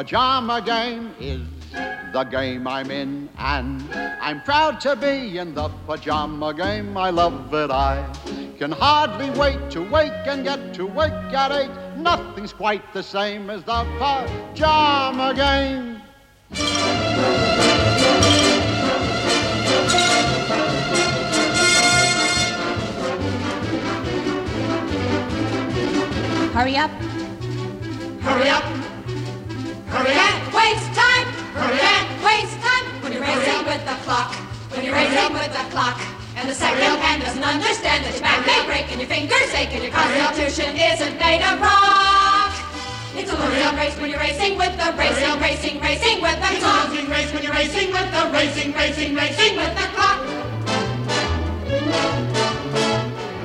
pajama game is the game I'm in, and I'm proud to be in the pajama game. I love it, I can hardly wait to wake and get to work at 8. Nothing's quite the same as the pajama game. Hurry up. Hurry up. Hurry up. Can't waste time. Hurry up. Can't waste time. When you're racing with the clock. When you're racing with the clock. And the second hand doesn't understand that your back may break and your fingers ache and your constitution isn't made of rock. It's a losing race when you're racing with the racing with the clock. It's a losing race when you're racing with the racing with the clock.